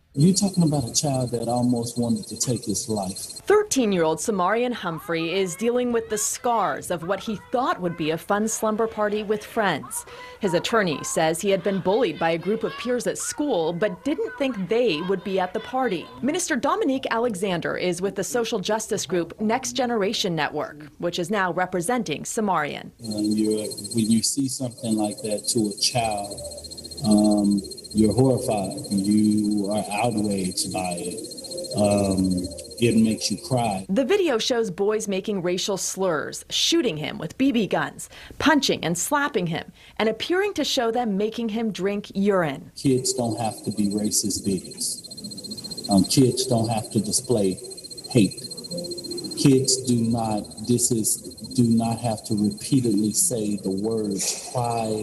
You're talking about a child that almost wanted to take his life. 13-year-old Samarian Humphrey is dealing with the scars of what he thought would be a fun slumber party with friends. His attorney says he had been bullied by a group of peers at school, but didn't think they would be at the party. Minister Dominique Alexander is with the social justice group Next Generation Network, which is now representing Samarian. When you see something like that to a child, you're horrified. You are outraged by it. It makes you cry. The video shows boys making racial slurs, shooting him with BB guns, punching and slapping him, and appearing to show them making him drink urine. Kids don't have to be racist bigots. Kids don't have to display hate. Kids do not have to repeatedly say the words pride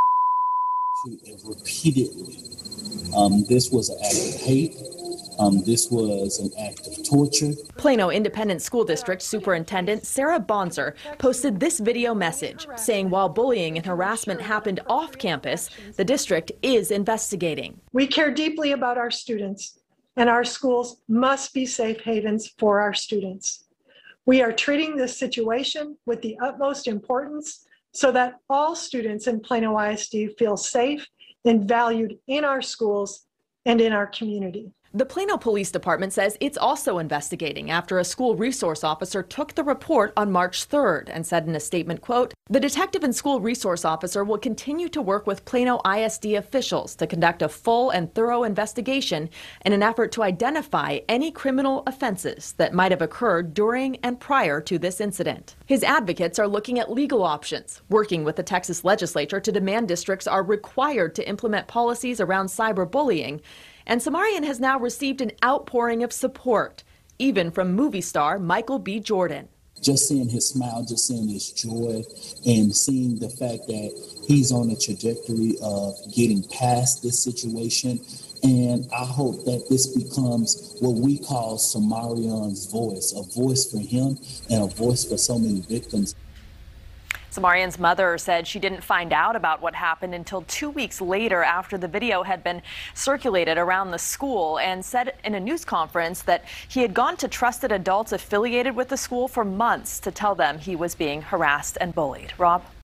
repeatedly. This was an act of hate. This was an act of torture. Plano Independent School District Superintendent Sarah Bonser posted this video message saying while bullying and harassment happened off campus, the district is investigating. We care deeply about our students, and our schools must be safe havens for our students. We are treating this situation with the utmost importance so that all students in Plano ISD feel safe and valued in our schools and in our community. The Plano Police Department says it's also investigating after a school resource officer took the report on March 3rd and said in a statement, quote, "The detective and school resource officer will continue to work with Plano ISD officials to conduct a full and thorough investigation in an effort to identify any criminal offenses that might have occurred during and prior to this incident." His advocates are looking at legal options, working with the Texas legislature to demand districts are required to implement policies around cyberbullying. And Samarian has now received an outpouring of support, even from movie star Michael B. Jordan. Just seeing his smile, just seeing his joy, and seeing the fact that he's on a trajectory of getting past this situation. And I hope that this becomes what we call Samarian's voice, a voice for him and a voice for so many victims. Samarian's mother said she didn't find out about what happened until 2 weeks later after the video had been circulated around the school, and said in a news conference that he had gone to trusted adults affiliated with the school for months to tell them he was being harassed and bullied. Rob?